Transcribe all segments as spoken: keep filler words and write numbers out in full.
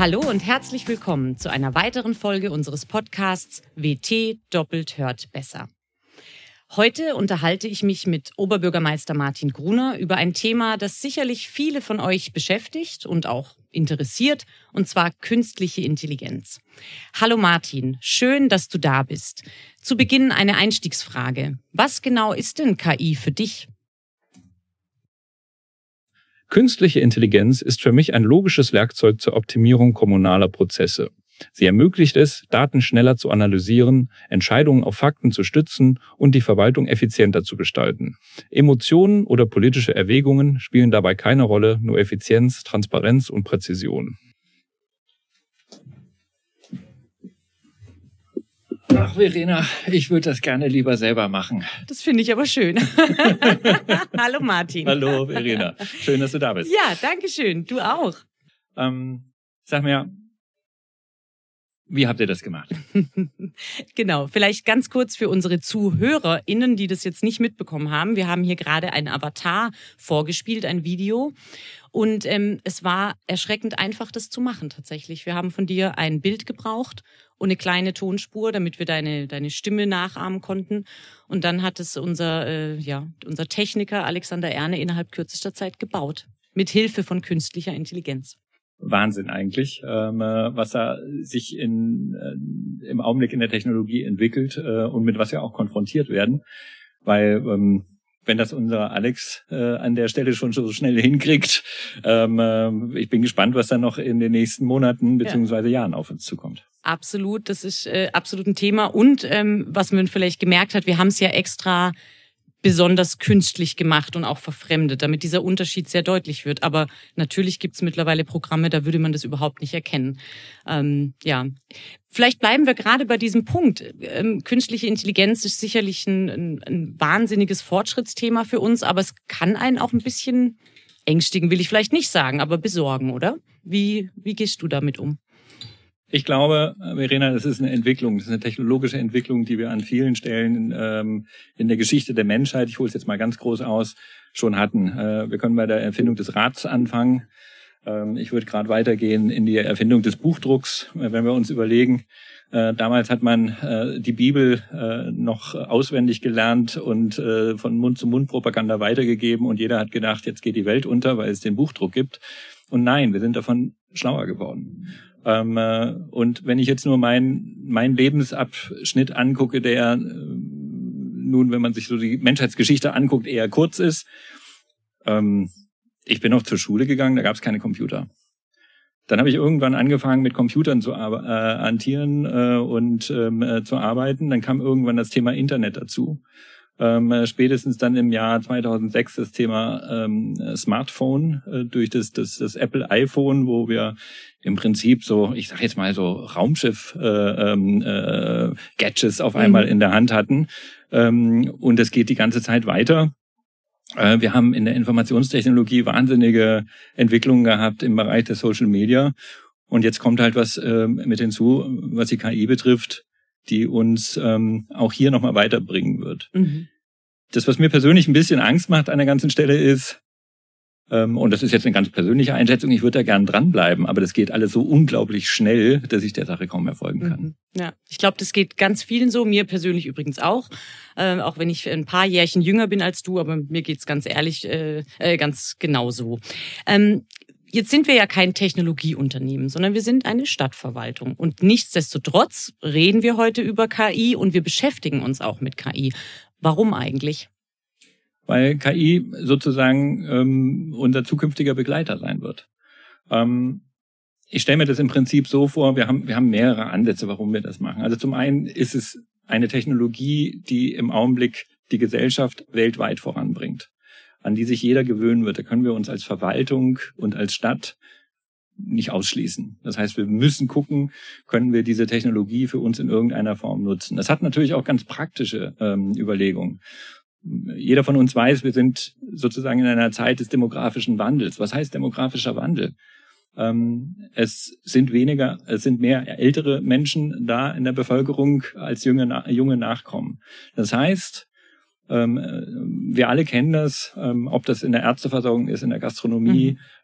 Hallo und herzlich willkommen zu einer weiteren Folge unseres Podcasts W T doppelt hört besser. Heute unterhalte ich mich mit Oberbürgermeister Martin Gruner über ein Thema, das sicherlich viele von euch beschäftigt und auch interessiert, und zwar künstliche Intelligenz. Hallo Martin, schön, dass du da bist. Zu Beginn eine Einstiegsfrage. Was genau ist denn K I für dich? Künstliche Intelligenz ist für mich ein logisches Werkzeug zur Optimierung kommunaler Prozesse. Sie ermöglicht es, Daten schneller zu analysieren, Entscheidungen auf Fakten zu stützen und die Verwaltung effizienter zu gestalten. Emotionen oder politische Erwägungen spielen dabei keine Rolle, nur Effizienz, Transparenz und Präzision. Ach, Verena, ich würde das gerne lieber selber machen. Das finde ich aber schön. Hallo Martin. Hallo Verena, schön, dass du da bist. Ja, danke schön. Du auch. Ähm, sag mir, wie habt ihr das gemacht? Genau, vielleicht ganz kurz für unsere ZuhörerInnen, die das jetzt nicht mitbekommen haben. Wir haben hier gerade einen Avatar vorgespielt, ein Video. Und ähm, es war erschreckend einfach, das zu machen tatsächlich. Wir haben von dir ein Bild gebraucht und eine kleine Tonspur, damit wir deine, deine Stimme nachahmen konnten. Und dann hat es unser, äh, ja, unser Techniker Alexander Erne innerhalb kürzester Zeit gebaut. Mit Hilfe von künstlicher Intelligenz. Wahnsinn eigentlich, ähm, was da sich in, äh, im Augenblick in der Technologie entwickelt äh, und mit was wir auch konfrontiert werden. Weil ähm, wenn das unser Alex äh, an der Stelle schon so schnell hinkriegt, ähm, äh, ich bin gespannt, was dann noch in den nächsten Monaten beziehungsweise Jahren auf uns zukommt. Absolut, das ist äh, absolut ein Thema. Und ähm, was man vielleicht gemerkt hat, wir haben es ja extra besonders künstlich gemacht und auch verfremdet, damit dieser Unterschied sehr deutlich wird. Aber natürlich gibt es mittlerweile Programme, da würde man das überhaupt nicht erkennen. Ähm, ja, vielleicht bleiben wir gerade bei diesem Punkt. Ähm, künstliche Intelligenz ist sicherlich ein, ein, ein wahnsinniges Fortschrittsthema für uns, aber es kann einen auch ein bisschen ängstigen, will ich vielleicht nicht sagen, aber besorgen, oder? Wie, wie gehst du damit um? Ich glaube, Verena, das ist eine Entwicklung, das ist eine technologische Entwicklung, die wir an vielen Stellen ähm, in der Geschichte der Menschheit, ich hole es jetzt mal ganz groß aus, schon hatten. Äh, wir können bei der Erfindung des Rads anfangen. Ähm, ich würde gerade weitergehen in die Erfindung des Buchdrucks, äh, wenn wir uns überlegen. Äh, damals hat man äh, die Bibel äh, noch auswendig gelernt und äh, von Mund-zu-Mund-Propaganda weitergegeben und jeder hat gedacht, jetzt geht die Welt unter, weil es den Buchdruck gibt. Und nein, wir sind davon schlauer geworden. Ähm, äh, und wenn ich jetzt nur meinen mein Lebensabschnitt angucke, der äh, nun, wenn man sich so die Menschheitsgeschichte anguckt, eher kurz ist. Ähm, ich bin noch zur Schule gegangen, da gab es keine Computer. Dann habe ich irgendwann angefangen, mit Computern zu ar- äh, hantieren äh, und ähm, äh, zu arbeiten. Dann kam irgendwann das Thema Internet dazu. Ähm, äh, spätestens dann im Jahr zweitausendsechs das Thema ähm, Smartphone äh, durch das, das, das Apple iPhone, wo wir im Prinzip so, ich sag jetzt mal so Raumschiff äh, äh, Gadgets auf einmal mhm. in der Hand hatten. Ähm, und es geht die ganze Zeit weiter. Äh, wir haben in der Informationstechnologie wahnsinnige Entwicklungen gehabt im Bereich der Social Media. Und jetzt kommt halt was äh, mit hinzu, was die K I betrifft, die uns ähm, auch hier nochmal weiterbringen wird. Mhm. Das, was mir persönlich ein bisschen Angst macht an der ganzen Stelle ist, ähm, und das ist jetzt eine ganz persönliche Einschätzung, ich würde da gern dranbleiben, aber das geht alles so unglaublich schnell, dass ich der Sache kaum mehr folgen kann. Mhm. Ja, ich glaube, das geht ganz vielen so, mir persönlich übrigens auch, äh, auch wenn ich ein paar Jährchen jünger bin als du, aber mir geht's ganz ehrlich äh, äh, ganz genauso. Ähm, Jetzt sind wir ja kein Technologieunternehmen, sondern wir sind eine Stadtverwaltung. Und nichtsdestotrotz reden wir heute über K I und wir beschäftigen uns auch mit K I. Warum eigentlich? Weil K I sozusagen ähm, unser zukünftiger Begleiter sein wird. Ähm, ich stelle mir das im Prinzip so vor, wir haben, wir haben mehrere Ansätze, warum wir das machen. Also zum einen ist es eine Technologie, die im Augenblick die Gesellschaft weltweit voranbringt, an die sich jeder gewöhnen wird. Da können wir uns als Verwaltung und als Stadt nicht ausschließen. Das heißt, wir müssen gucken, können wir diese Technologie für uns in irgendeiner Form nutzen. Das hat natürlich auch ganz praktische ähm, Überlegungen. Jeder von uns weiß, wir sind sozusagen in einer Zeit des demografischen Wandels. Was heißt demografischer Wandel? Ähm, es sind weniger, es sind mehr ältere Menschen da in der Bevölkerung als junge, junge Nachkommen. Das heißt, Ähm, wir alle kennen das, ähm, ob das in der Ärzteversorgung ist, in der Gastronomie,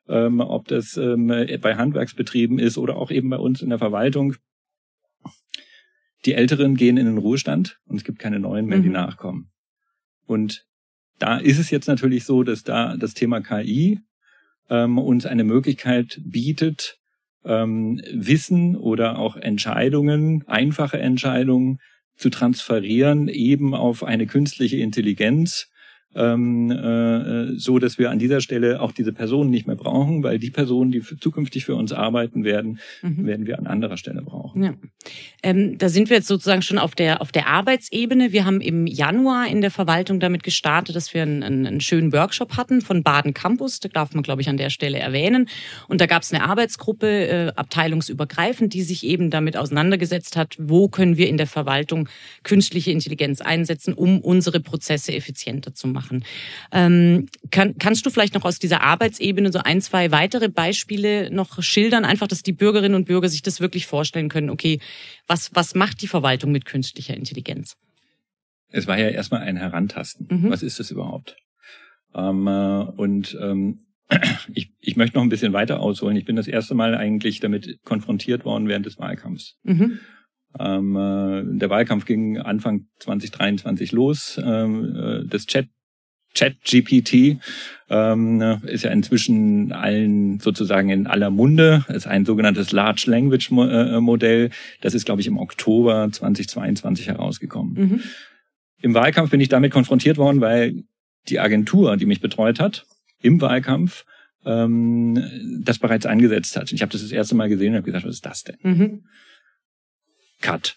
ähm, ob das ähm, bei Handwerksbetrieben ist oder auch eben bei uns in der Verwaltung. Die Älteren gehen in den Ruhestand und es gibt keine neuen mehr, die mhm. nachkommen. Und da ist es jetzt natürlich so, dass da das Thema K I ähm, uns eine Möglichkeit bietet, ähm, Wissen oder auch Entscheidungen, einfache Entscheidungen zu transferieren, eben auf eine künstliche Intelligenz, ähm, äh, so dass wir an dieser Stelle auch diese Personen nicht mehr brauchen, weil die Personen, die für, zukünftig für uns arbeiten werden, mhm. werden wir an anderer Stelle brauchen. Ja. Ähm, da sind wir jetzt sozusagen schon auf der auf der Arbeitsebene. Wir haben im Januar in der Verwaltung damit gestartet, dass wir einen, einen, einen schönen Workshop hatten von Baden Campus. Da darf man, glaube ich, an der Stelle erwähnen. Und da gab es eine Arbeitsgruppe, äh, abteilungsübergreifend, die sich eben damit auseinandergesetzt hat, wo können wir in der Verwaltung künstliche Intelligenz einsetzen, um unsere Prozesse effizienter zu machen. Ähm, kann, kannst du vielleicht noch aus dieser Arbeitsebene so ein, zwei weitere Beispiele noch schildern, einfach, dass die Bürgerinnen und Bürger sich das wirklich vorstellen können, okay, was, was macht die Verwaltung mit künstlicher Intelligenz? Es war ja erstmal ein Herantasten. Mhm. Was ist das überhaupt? Ähm, äh, und ähm, ich, ich möchte noch ein bisschen weiter ausholen. Ich bin das erste Mal eigentlich damit konfrontiert worden während des Wahlkampfs. Mhm. Ähm, äh, der Wahlkampf ging Anfang zwanzig dreiundzwanzig los. Ähm, äh, das Chat ChatGPT ähm, ist ja inzwischen allen sozusagen in aller Munde. Es ist ein sogenanntes Large Language Modell. Das ist, glaube ich, im Oktober zwanzig zweiundzwanzig herausgekommen. Mhm. Im Wahlkampf bin ich damit konfrontiert worden, weil die Agentur, die mich betreut hat, im Wahlkampf ähm, das bereits eingesetzt hat. Ich habe das das erste Mal gesehen und habe gesagt, was ist das denn? Mhm. Cut.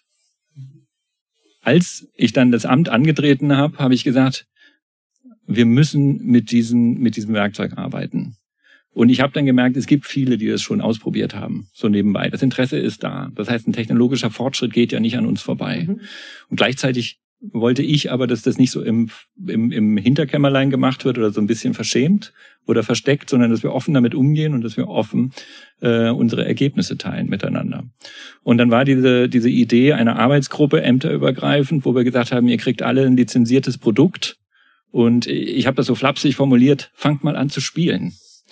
Als ich dann das Amt angetreten habe, habe ich gesagt, wir müssen mit diesem, mit diesem Werkzeug arbeiten. Und ich habe dann gemerkt, es gibt viele, die das schon ausprobiert haben, so nebenbei. Das Interesse ist da. Das heißt, ein technologischer Fortschritt geht ja nicht an uns vorbei. Mhm. Und gleichzeitig wollte ich aber, dass das nicht so im, im, im Hinterkämmerlein gemacht wird oder so ein bisschen verschämt oder versteckt, sondern dass wir offen damit umgehen und dass wir offen äh, unsere Ergebnisse teilen miteinander. Und dann war diese, diese Idee einer Arbeitsgruppe, ämterübergreifend, wo wir gesagt haben, ihr kriegt alle ein lizenziertes Produkt. Und ich habe das so flapsig formuliert, fangt mal an zu spielen.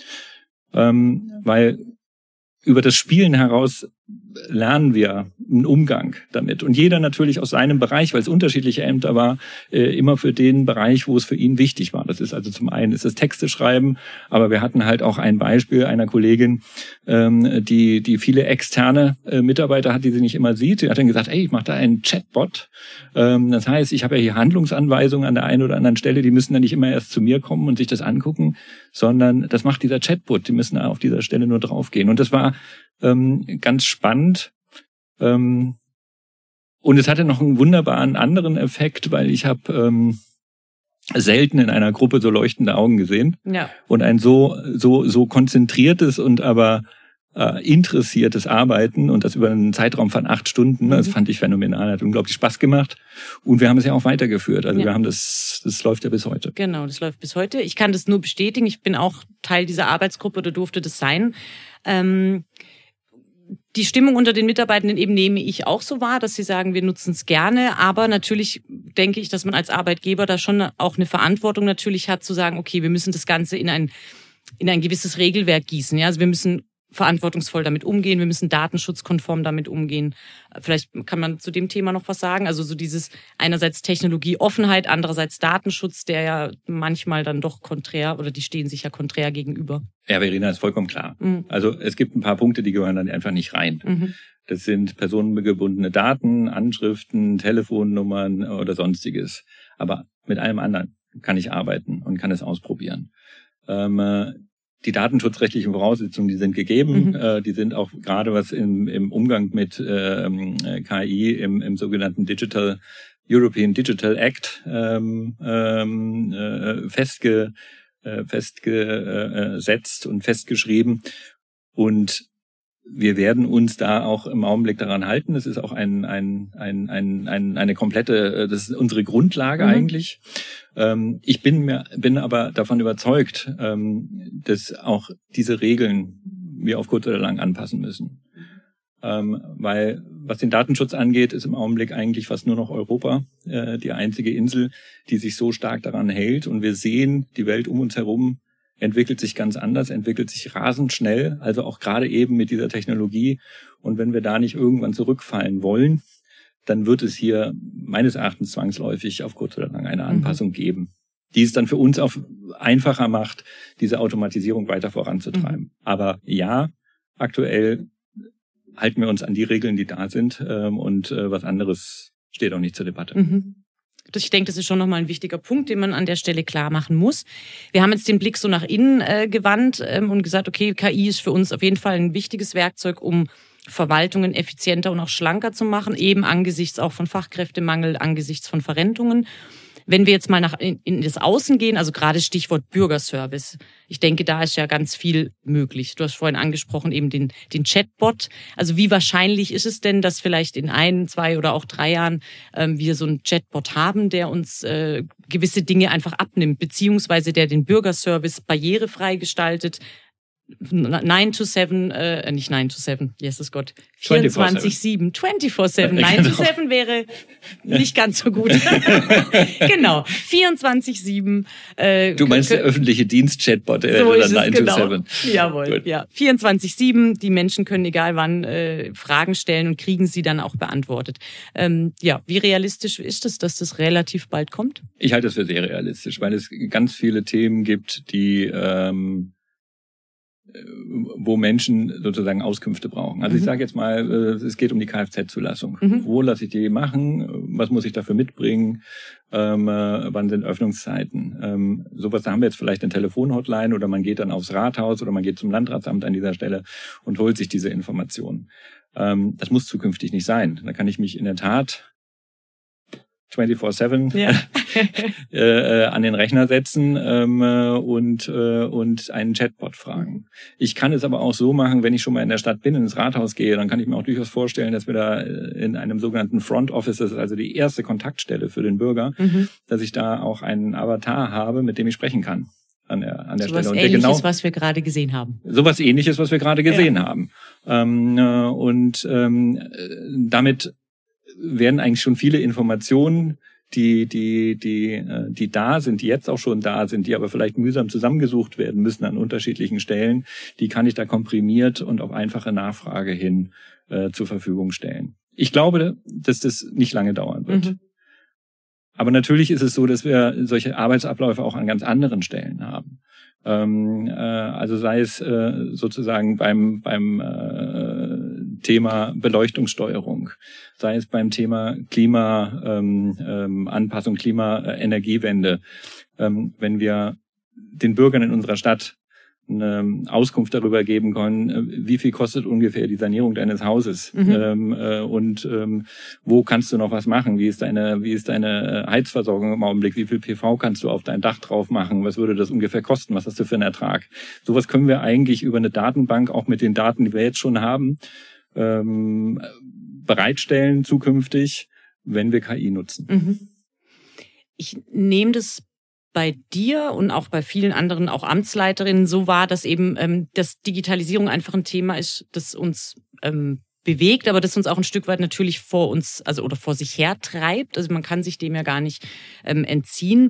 Ähm, weil über das Spielen heraus lernen wir einen Umgang damit. Und jeder natürlich aus seinem Bereich, weil es unterschiedliche Ämter war, äh, immer für den Bereich, wo es für ihn wichtig war. Das ist also zum einen ist das Texte schreiben, aber wir hatten halt auch ein Beispiel einer Kollegin, ähm, die die viele externe äh, Mitarbeiter hat, die sie nicht immer sieht. Sie hat dann gesagt, ey, ich mache da einen Chatbot. Ähm, das heißt, ich habe ja hier Handlungsanweisungen an der einen oder anderen Stelle, die müssen dann nicht immer erst zu mir kommen und sich das angucken, sondern das macht dieser Chatbot. Die müssen auf dieser Stelle nur draufgehen. Und das war ähm, ganz spannend. Ähm, und es hatte noch einen wunderbaren anderen Effekt, weil ich habe ähm, selten in einer Gruppe so leuchtende Augen gesehen. Ja. Und ein so so so konzentriertes und aber äh, interessiertes Arbeiten und das über einen Zeitraum von acht Stunden. Mhm. Das fand ich phänomenal, hat unglaublich Spaß gemacht. Und wir haben es ja auch weitergeführt. Also ja. wir haben das, das läuft ja bis heute. Genau, das läuft bis heute. Ich kann das nur bestätigen. Ich bin auch Teil dieser Arbeitsgruppe oder durfte das sein. Ähm, Die Stimmung unter den Mitarbeitenden eben nehme ich auch so wahr, dass sie sagen, wir nutzen es gerne. Aber natürlich denke ich, dass man als Arbeitgeber da schon auch eine Verantwortung natürlich hat, zu sagen, okay, wir müssen das Ganze in ein, in ein gewisses Regelwerk gießen. Ja, also wir müssen verantwortungsvoll damit umgehen. Wir müssen datenschutzkonform damit umgehen. Vielleicht kann man zu dem Thema noch was sagen. Also so dieses einerseits Technologieoffenheit, andererseits Datenschutz, der ja manchmal dann doch konträr oder die stehen sich ja konträr gegenüber. Ja, Verena, ist vollkommen klar. Mhm. Also es gibt ein paar Punkte, die gehören dann einfach nicht rein. Mhm. Das sind personengebundene Daten, Anschriften, Telefonnummern oder sonstiges. Aber mit allem anderen kann ich arbeiten und kann es ausprobieren. Ähm, Die datenschutzrechtlichen Voraussetzungen, die sind gegeben. Mhm. Äh, die sind auch gerade was im, im Umgang mit ähm, K I im, im sogenannten Digital European Digital Act ähm, ähm, äh, festge, äh, festgesetzt und festgeschrieben. Und wir werden uns da auch im Augenblick daran halten. Das ist auch ein, ein, ein, ein, ein, eine komplette, das ist unsere Grundlage mhm. eigentlich. Ähm, ich bin mir, bin aber davon überzeugt, ähm, dass auch diese Regeln wir auf kurz oder lang anpassen müssen. Ähm, weil was den Datenschutz angeht, ist im Augenblick eigentlich fast nur noch Europa äh, die einzige Insel, die sich so stark daran hält. Und wir sehen, die Welt um uns herum entwickelt sich ganz anders, entwickelt sich rasend schnell, also auch gerade eben mit dieser Technologie. Und wenn wir da nicht irgendwann zurückfallen wollen, dann wird es hier meines Erachtens zwangsläufig auf kurz oder lang eine Anpassung mhm. geben, die es dann für uns auch einfacher macht, diese Automatisierung weiter voranzutreiben. Mhm. Aber ja, aktuell halten wir uns an die Regeln, die da sind, ähm, und äh, was anderes steht auch nicht zur Debatte. Mhm. Ich denke, das ist schon nochmal ein wichtiger Punkt, den man an der Stelle klar machen muss. Wir haben jetzt den Blick so nach innen äh, gewandt ähm, und gesagt, okay, K I ist für uns auf jeden Fall ein wichtiges Werkzeug, um Verwaltungen effizienter und auch schlanker zu machen, eben angesichts auch von Fachkräftemangel, angesichts von Verrentungen. Wenn wir jetzt mal nach in, in das Außen gehen, also gerade Stichwort Bürgerservice. Ich denke, da ist ja ganz viel möglich. Du hast vorhin angesprochen eben den, den Chatbot. Also wie wahrscheinlich ist es denn, dass vielleicht in ein, zwei oder auch drei Jahren ähm, wir so einen Chatbot haben, der uns äh, gewisse Dinge einfach abnimmt, beziehungsweise der den Bürgerservice barrierefrei gestaltet? nine to seven, äh, nicht nine to seven, Jesus Gott, vierundzwanzig sieben, vierundzwanzig sieben, nine to seven wäre nicht ganz so gut. Genau, vierundzwanzig sieben. Äh, du meinst der öffentliche Dienst-Chatbot, der so wäre dann nine genau. to seven. Jawohl, Gut. ja. vierundzwanzig sieben, die Menschen können egal wann äh, Fragen stellen und kriegen sie dann auch beantwortet. Ähm, ja, wie realistisch ist es, dass das relativ bald kommt? Ich halte es für sehr realistisch, weil es ganz viele Themen gibt, die ähm, wo Menschen sozusagen Auskünfte brauchen. Also mhm. ich sage jetzt mal, es geht um die Kfz-Zulassung. Mhm. Wo lasse ich die machen? Was muss ich dafür mitbringen? Ähm, wann sind Öffnungszeiten? Ähm, sowas, da haben wir jetzt vielleicht eine Telefonhotline oder man geht dann aufs Rathaus oder man geht zum Landratsamt an dieser Stelle und holt sich diese Informationen. Ähm, das muss zukünftig nicht sein. Da kann ich mich in der Tat vierundzwanzig sieben ja. äh, an den Rechner setzen ähm, und äh, und einen Chatbot fragen. Ich kann es aber auch so machen, wenn ich schon mal in der Stadt bin, ins Rathaus gehe, dann kann ich mir auch durchaus vorstellen, dass wir da in einem sogenannten Front Office, das ist also die erste Kontaktstelle für den Bürger, mhm. dass ich da auch einen Avatar habe, mit dem ich sprechen kann an der an der so Stelle. Und Ähnliches, genau, was wir gerade gesehen haben. Sowas Ähnliches, was wir gerade gesehen ja. haben. Ähm, äh, und ähm, damit werden eigentlich schon viele Informationen, die die die die da sind, die jetzt auch schon da sind, die aber vielleicht mühsam zusammengesucht werden müssen an unterschiedlichen Stellen, die kann ich da komprimiert und auf einfache Nachfrage hin äh, zur Verfügung stellen. Ich glaube, dass das nicht lange dauern wird. Mhm. Aber natürlich ist es so, dass wir solche Arbeitsabläufe auch an ganz anderen Stellen haben. Ähm, äh, also sei es äh, sozusagen beim beim äh, Thema Beleuchtungssteuerung, sei es beim Thema Klima, ähm, ähm, Anpassung, Klima, äh, Energiewende. Ähm, wenn wir den Bürgern in unserer Stadt eine Auskunft darüber geben können, wie viel kostet ungefähr die Sanierung deines Hauses mhm. ähm, äh, und ähm, wo kannst du noch was machen, wie ist deine wie ist deine Heizversorgung im Augenblick, wie viel P V kannst du auf dein Dach drauf machen, was würde das ungefähr kosten, was hast du für einen Ertrag. Sowas können wir eigentlich über eine Datenbank, auch mit den Daten, die wir jetzt schon haben, ähm, bereitstellen zukünftig, wenn wir K I nutzen. Mhm. Ich nehme das bei dir und auch bei vielen anderen, auch Amtsleiterinnen, so wahr, dass eben ähm, dass Digitalisierung einfach ein Thema ist, das uns ähm, bewegt, aber das uns auch ein Stück weit natürlich vor uns, also oder vor sich her treibt. Also man kann sich dem ja gar nicht ähm, entziehen.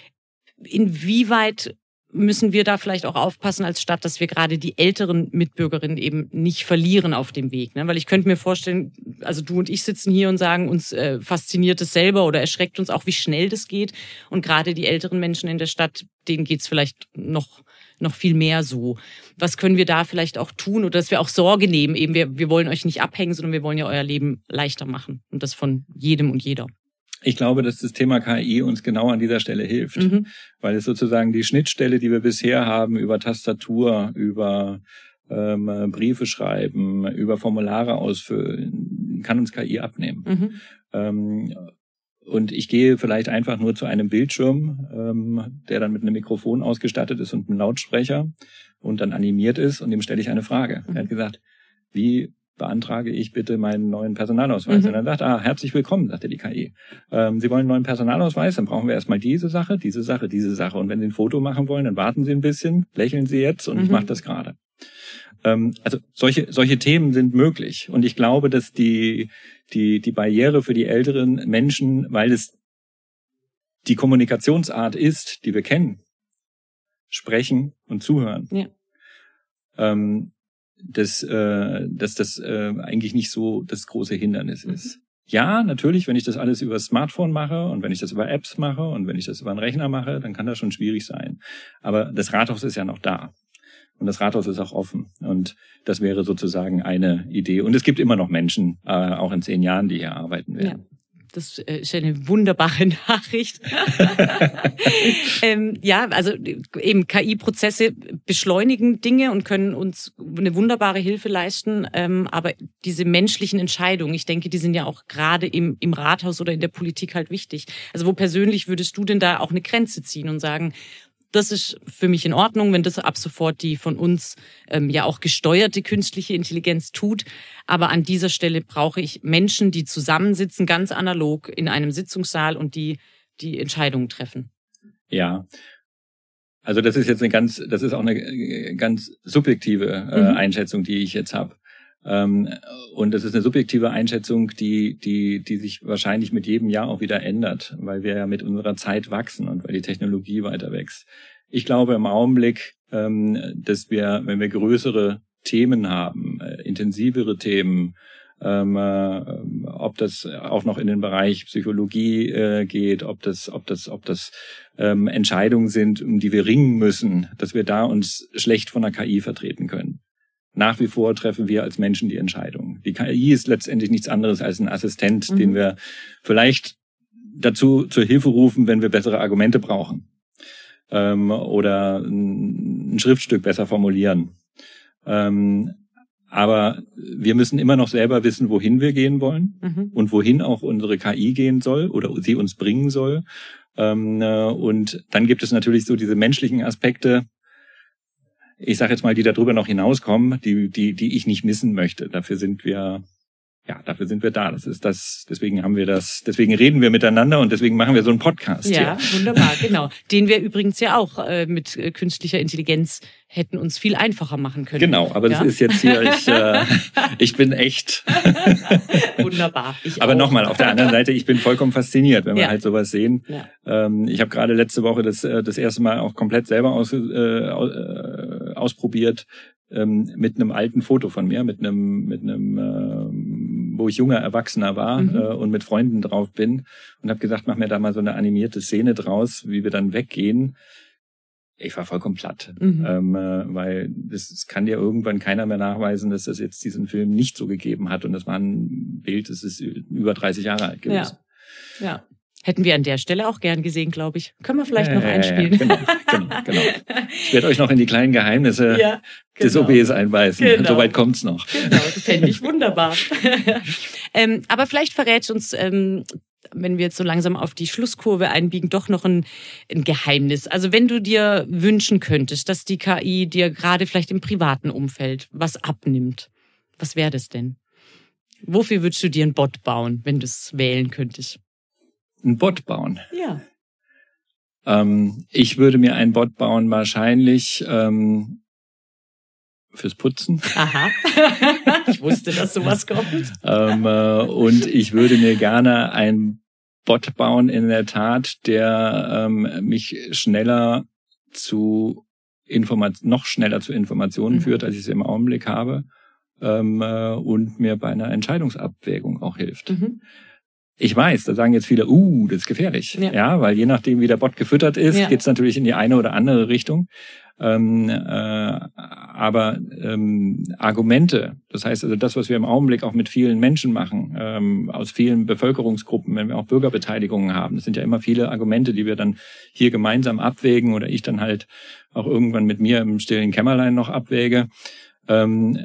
Inwieweit müssen wir da vielleicht auch aufpassen als Stadt, dass wir gerade die älteren Mitbürgerinnen eben nicht verlieren auf dem Weg, ne? Weil ich könnte mir vorstellen, also du und ich sitzen hier und sagen, uns äh, fasziniert es selber oder erschreckt uns auch, wie schnell das geht. Und gerade die älteren Menschen in der Stadt, denen geht's vielleicht noch noch viel mehr so. Was können wir da vielleicht auch tun oder dass wir auch Sorge nehmen? Eben wir wir wollen euch nicht abhängen, sondern wir wollen ja euer Leben leichter machen und das von jedem und jeder. Ich glaube, dass das Thema K I uns genau an dieser Stelle hilft, mhm. weil es sozusagen die Schnittstelle, die wir bisher haben über Tastatur, über ähm, Briefe schreiben, über Formulare ausfüllen, kann uns K I abnehmen. Mhm. Ähm, und ich gehe vielleicht einfach nur zu einem Bildschirm, ähm, der dann mit einem Mikrofon ausgestattet ist und einem Lautsprecher und dann animiert ist und dem stelle ich eine Frage. Mhm. Er hat gesagt, wie beantrage ich bitte meinen neuen Personalausweis. Mhm. Und dann sagt er, ah, herzlich willkommen, sagte die K I. Ähm, Sie wollen einen neuen Personalausweis, dann brauchen wir erstmal diese Sache, diese Sache, diese Sache. Und wenn Sie ein Foto machen wollen, dann warten Sie ein bisschen, lächeln Sie jetzt und mhm. ich mache das gerade. Ähm, also solche solche Themen sind möglich. Und ich glaube, dass die die die Barriere für die älteren Menschen, weil es die Kommunikationsart ist, die wir kennen, sprechen und zuhören. Ja. Ähm, dass, äh, dass das äh, eigentlich nicht so das große Hindernis Mhm. ist. Ja, natürlich, wenn ich das alles über das Smartphone mache und wenn ich das über Apps mache und wenn ich das über einen Rechner mache, dann kann das schon schwierig sein. Aber das Rathaus ist ja noch da. Und das Rathaus ist auch offen. Und das wäre sozusagen eine Idee. Und es gibt immer noch Menschen, äh, auch in zehn Jahren, die hier arbeiten werden. Ja. Das ist eine wunderbare Nachricht. ähm, ja, also eben K I-Prozesse beschleunigen Dinge und können uns eine wunderbare Hilfe leisten. Ähm, aber diese menschlichen Entscheidungen, ich denke, die sind ja auch gerade im, im Rathaus oder in der Politik halt wichtig. Also wo persönlich würdest du denn da auch eine Grenze ziehen und sagen, das ist für mich in Ordnung, wenn das ab sofort die von uns ähm, ja auch gesteuerte künstliche Intelligenz tut. Aber an dieser Stelle brauche ich Menschen, die zusammensitzen, ganz analog in einem Sitzungssaal und die die Entscheidungen treffen. Ja. Also das ist jetzt eine ganz, das ist auch eine ganz subjektive äh, Mhm. Einschätzung, die ich jetzt habe. Ähm, und das ist eine subjektive Einschätzung, die, die, die sich wahrscheinlich mit jedem Jahr auch wieder ändert, weil wir ja mit unserer Zeit wachsen und weil die Technologie weiter wächst. Ich glaube im Augenblick, ähm, dass wir, wenn wir größere Themen haben, äh, intensivere Themen, ähm, äh, ob das auch noch in den Bereich Psychologie äh, geht, ob das, ob das, ob das ähm, Entscheidungen sind, um die wir ringen müssen, dass wir da uns schlecht von der K I vertreten können. Nach wie vor treffen wir als Menschen die Entscheidung. Die K I ist letztendlich nichts anderes als ein Assistent, mhm. den wir vielleicht dazu zur Hilfe rufen, wenn wir bessere Argumente brauchen ähm, oder ein Schriftstück besser formulieren. Ähm, aber wir müssen immer noch selber wissen, wohin wir gehen wollen mhm. und wohin auch unsere K I gehen soll oder sie uns bringen soll. Ähm, und dann gibt es natürlich so diese menschlichen Aspekte, ich sage jetzt mal, die darüber noch hinauskommen, die, die, die ich nicht missen möchte. Dafür sind wir, ja, dafür sind wir da. Das ist das, deswegen haben wir das, deswegen reden wir miteinander und deswegen machen wir so einen Podcast. Ja, hier. Wunderbar, genau. Den wir übrigens ja auch äh, mit äh, künstlicher Intelligenz hätten uns viel einfacher machen können. Genau, aber ja? das ist jetzt hier, ich, äh, ich bin echt. Wunderbar. Ich aber nochmal, auch. auf der anderen Seite, ich bin vollkommen fasziniert, wenn wir ja. halt sowas sehen. Ja. Ähm, ich habe gerade letzte Woche das, das erste Mal auch komplett selber aus, äh, ausprobiert, ähm, mit einem alten Foto von mir, mit einem, mit einem, äh, wo ich junger Erwachsener war mhm. äh, und mit Freunden drauf bin und habe gesagt, mach mir da mal so eine animierte Szene draus, wie wir dann weggehen. Ich war vollkommen platt, mhm. ähm, äh, weil das, das kann dir irgendwann keiner mehr nachweisen, dass das jetzt diesen Film nicht so gegeben hat und das war ein Bild, das ist über dreißig Jahre alt gewesen. Ja, ja. Hätten wir an der Stelle auch gern gesehen, glaube ich. Können wir vielleicht ja, noch ja, einspielen. Ja, genau, genau, genau. Ich werde euch noch in die kleinen Geheimnisse ja, genau. des O Bs einweisen. Genau. Soweit kommt's noch. Genau, das fände ich wunderbar. ähm, aber vielleicht verrät uns, ähm, wenn wir jetzt so langsam auf die Schlusskurve einbiegen, doch noch ein, ein Geheimnis. Also wenn du dir wünschen könntest, dass die K I dir gerade vielleicht im privaten Umfeld was abnimmt, was wäre das denn? Wofür würdest du dir einen Bot bauen, wenn du es wählen könntest? Ein Bot bauen? Ja. Ähm, ich würde mir einen Bot bauen, wahrscheinlich ähm, fürs Putzen. Aha. Ich wusste, dass sowas kommt. ähm, äh, und ich würde mir gerne einen Bot bauen, in der Tat, der ähm, mich schneller zu Informat- noch schneller zu Informationen mhm. führt, als ich es im Augenblick habe, ähm, äh, und mir bei einer Entscheidungsabwägung auch hilft. Mhm. Ich weiß, da sagen jetzt viele, uh, das ist gefährlich. Ja, ja, weil je nachdem, wie der Bot gefüttert ist, ja. geht's natürlich in die eine oder andere Richtung. Ähm, äh, aber ähm, Argumente, das heißt also das, was wir im Augenblick auch mit vielen Menschen machen, ähm, aus vielen Bevölkerungsgruppen, wenn wir auch Bürgerbeteiligungen haben, das sind ja immer viele Argumente, die wir dann hier gemeinsam abwägen oder ich dann halt auch irgendwann mit mir im stillen Kämmerlein noch abwäge. Ähm,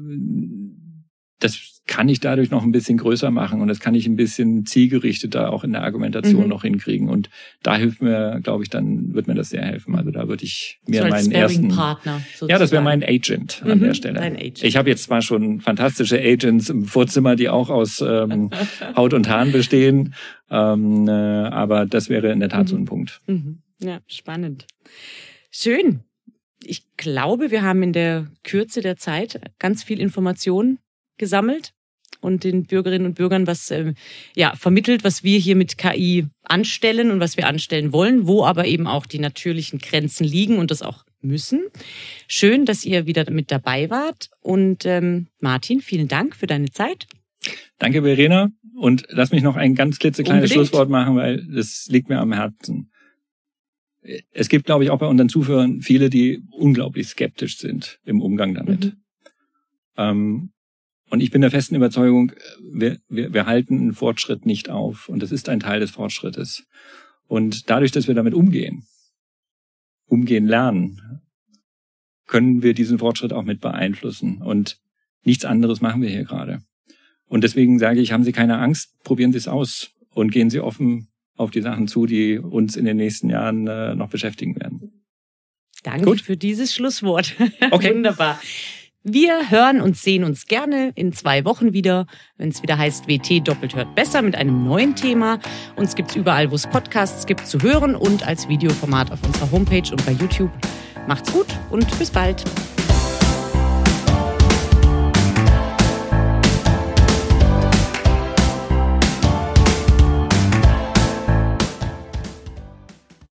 das kann ich dadurch noch ein bisschen größer machen und das kann ich ein bisschen zielgerichteter auch in der Argumentation mhm. noch hinkriegen. Und da hilft mir, glaube ich, dann wird mir das sehr helfen. Also da würde ich mir so meinen ersten Partner sozusagen. Ja, das wäre mein Agent an mhm, der Stelle. Agent. Ich habe jetzt zwar schon fantastische Agents im Vorzimmer, die auch aus ähm, Haut und Haaren bestehen, ähm, äh, aber das wäre in der Tat mhm. so ein Punkt. Mhm. Ja, spannend. Schön. Ich glaube, wir haben in der Kürze der Zeit ganz viel Information gesammelt. und den Bürgerinnen und Bürgern was äh, ja, vermittelt, was wir hier mit K I anstellen und was wir anstellen wollen, wo aber eben auch die natürlichen Grenzen liegen und das auch müssen. Schön, dass ihr wieder mit dabei wart. Und ähm, Martin, vielen Dank für deine Zeit. Danke, Verena. Und lass mich noch ein ganz klitzekleines Unbedingt. Schlusswort machen, weil das liegt mir am Herzen. Es gibt, glaube ich, auch bei unseren Zuhörern viele, die unglaublich skeptisch sind im Umgang damit. Mhm. Ähm, und ich bin der festen Überzeugung, wir, wir, wir halten einen Fortschritt nicht auf. Und das ist ein Teil des Fortschrittes. Und dadurch, dass wir damit umgehen, umgehen lernen, können wir diesen Fortschritt auch mit beeinflussen. Und nichts anderes machen wir hier gerade. Und deswegen sage ich, haben Sie keine Angst, probieren Sie es aus und gehen Sie offen auf die Sachen zu, die uns in den nächsten Jahren äh, noch beschäftigen werden. Danke Gut. für dieses Schlusswort. Okay. Wunderbar. Wir hören und sehen uns gerne in zwei Wochen wieder, wenn es wieder heißt W T doppelt hört besser mit einem neuen Thema. Uns gibt's überall, wo es Podcasts gibt, zu hören und als Videoformat auf unserer Homepage und bei YouTube. Macht's gut und bis bald.